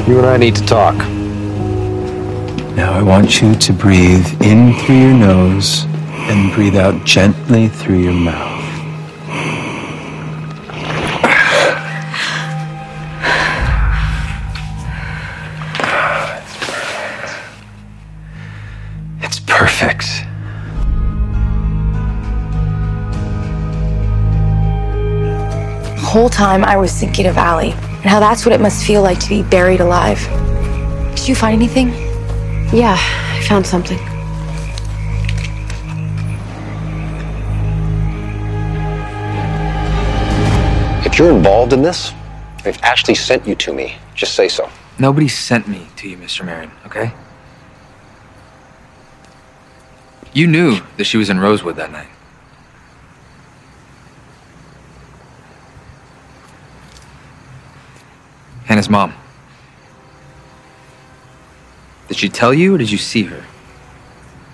You and I need to talk. Now I want you to breathe in through your nose and breathe out gently through your mouth. It's perfect. The whole time I was thinking of Allie and how that's what it must feel like to be buried alive. Did you find anything? Yeah, I found something. If you're involved in this, if Ashley sent you to me, just say so. Nobody sent me to you, Mr. Marion, okay? You knew that she was in Rosewood that night. Hannah's mom. Did she tell you or did you see her?